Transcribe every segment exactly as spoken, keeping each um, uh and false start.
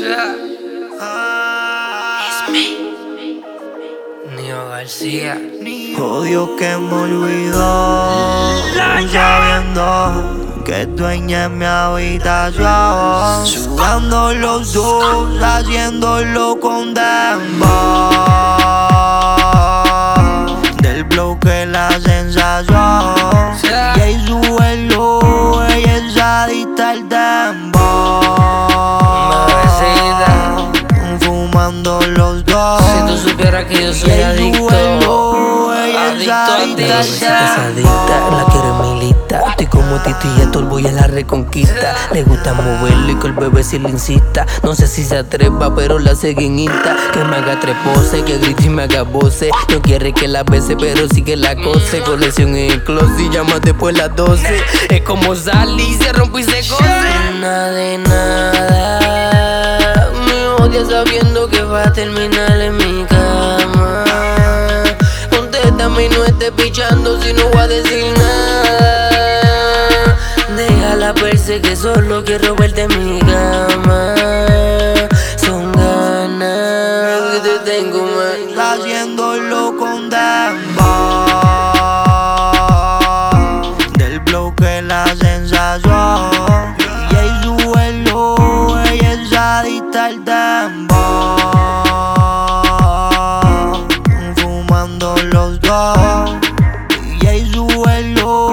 It's me, Nio García. Odio que me olvidó, sabiendo que es dueña de mi habitación. Jugando los dos, haciéndolo con dembow. Del bloque la sensación. Y ahí sube el low, ella es adicta al dembow. Fumando los dos. Si tú supieras que yo soy adicto, adicto a ti. Es adicta, la quiero en mi lista. Estoy como Tito y Héctor, voy a la reconquista. Le gusta moverlo y que el bebé si le insista. No sé si se atreva, pero la sigue en Insta. Que me haga tres poses, que grite y me haga voces. No quiere que la bese, pero sí que la cose. Colección en el closet y llama después las doce. Es como Sally, se rompe y se cose. Nada de nada, me odia sabiendo que va a terminar en mi cama. Contéstame y no estés pichando si no voy a decir nada. Déjala verse que solo quiero verte en mi cama. Son ganas que te tengo más. Haciéndolo con dembow. Del bloque la sensación. Y ahí sube el low, ella es adicta al dembow. Fumando los dos. Y ahí sube el low.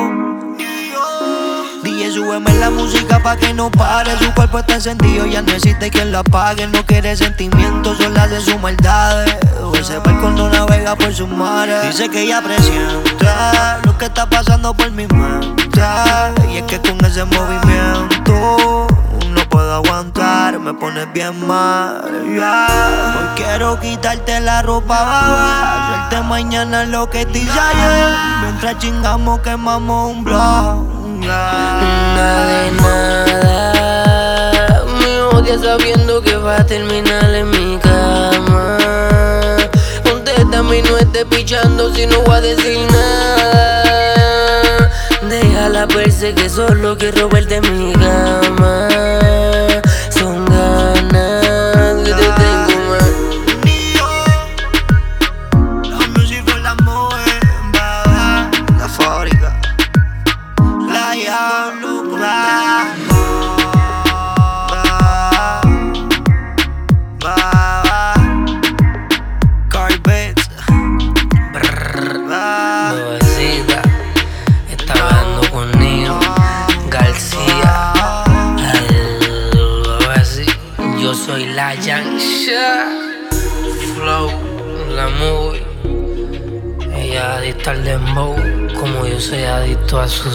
D J, súbeme la música pa' que no pare. Su cuerpo está encendido, ya no existe quien la apague. No quiere sentimientos, solo hace sus maldades. Ese barco no navega por sus mares. Dice que ella presiente lo que está pasando por mi mente. Y es que con ese movimiento no puedo aguantar, me pones bien mal, yeah. Hoy quiero quitarte la ropa, baba. Suelte mañana lo que te hice ayer. Mientras chingamos quemamos un blog, yeah. Nada de nada, me odia sabiendo que va a terminar en mi cama. Contéstame y no estés pichando si no voy a decir nada. Déjala verse que solo quiero verte en mi cama. Son ganas que te tengo más. La música la mueve, baba. La fábrica la diablo, baba. Baba Carpet. Nuevecita, estaba dando con Nio García. Algo así. Yo soy la Yansha. Flow, la movie. Ella adicta al dembow, como yo soy adicto a sus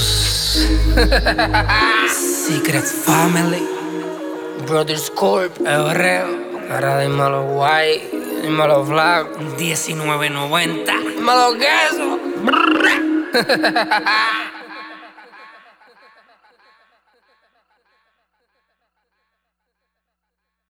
Secret Family. Brothers Corp, Hebreo. Ahora dímelo guay, dímelo flaco. diecinueve noventa. Dímelo queso.